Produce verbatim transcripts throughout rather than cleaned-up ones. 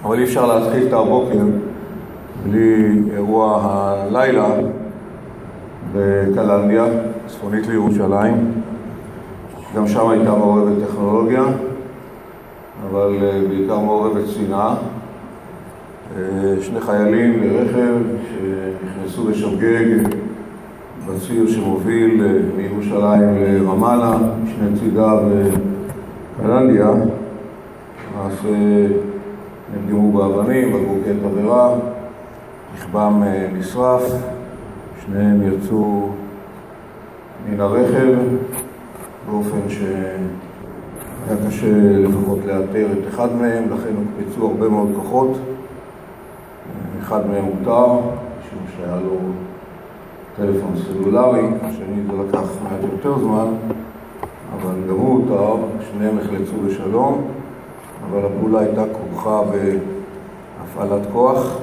אבל אי אפשר להתחיל את הבוקר בלי אירוע הלילה בקלנדיה, צפונית לירושלים. גם שם הייתה מעורבת טכנולוגיה, אבל בעיקר מעורבת שנאה. שני חיילים לרכב שנכנסו לשוגג בציר שמוביל מירושלים לרמאללה, שני צידה בקלנדיה, אז נפגעו באבנים, בקבוקי תבערה, רכבם נשרף, שניהם יצאו מן הרכב באופן שהיה קשה לפחות לאתר את אחד מהם, לכן הוקפצו הרבה מאוד כוחות. אחד מהם הותר, משום שהיה לו טלפון סלולרי, השני זה לקח מעט יותר זמן, אבל גם הוא הותר, שניהם החלצו בשלום, אבל הפעולה הייתה כרוכה בהפעלת כוח,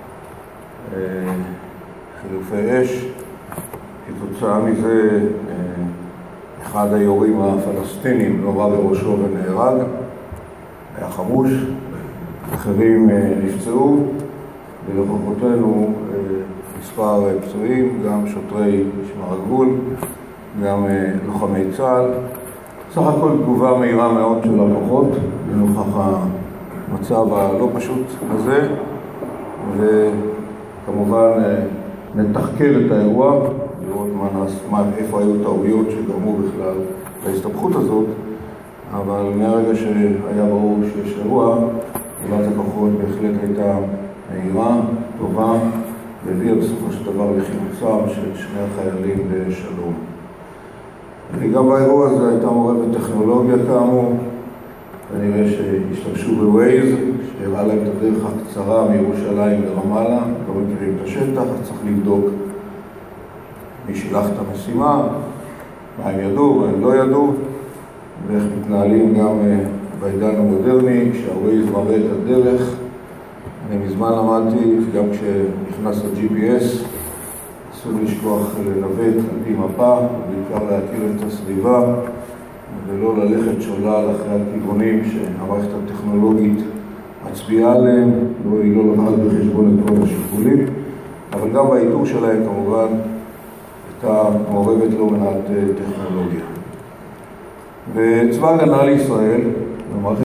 חילופי אש. כתוצאה מזה אחד היורים הפלסטינים נורה בראשו ונהרג, היה חמוש, אחרים נפצעו, ולכוחותינו מספר פצועים, גם שוטרי משמר הגבול, גם לוחמי צה"ל. סך הכל תגובה מהירה מאוד של הכוחות לנוכח המצב הלא פשוט הזה, וכמובן נתחקר את האירוע, לראות מה, מה, איפה היו טעויות שגרמו בכלל להסתבכות הזאת, אבל מהרגע שהיה ברור שיש אירוע, פעולת הכוחות בהחלט הייתה מהירה, טובה, והביאה בסופו של דבר לחילוצם של שני החיילים בשלום. וגם באירוע הזה הייתה מעורבת טכנולוגיה כאמור, כנראה שהשתמשו בווייז, שהראה להם את הדרך הקצרה מירושלים לרמאללה, לא מכירים את השטח, אז צריך לבדוק מי שילח את המשימה, מה הם ידעו, מה הם לא ידעו, ואיך מתנהלים גם בעידן המודרני, כשהווייז מראה את הדרך. אני מזמן למדתי, גם כשנכנס ל-ג'י פי אס, אסור לשכוח לנווט על פי מפה, ובעיקר להכיר את הסביבה, ולא ללכת שולל אחרי הכיוונים שהמערכת הטכנולוגית מצביעה עליהם, לא, היא לא לקחת בחשבון את כל השיקולים, אבל גם באיתור שלהם כמובן הייתה מעורבת לא מעט טכנולוגיה. וצבא הגנה לישראל, במערכת